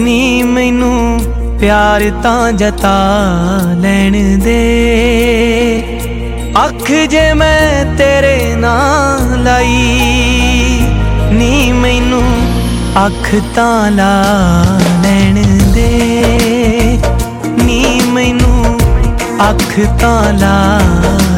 नी मैनू प्यार तां जता लैण दे। अख जे मैं तेरे नाल लाई, नी मैनू अख तां ला लैण दे। नी मैनू अख तां ला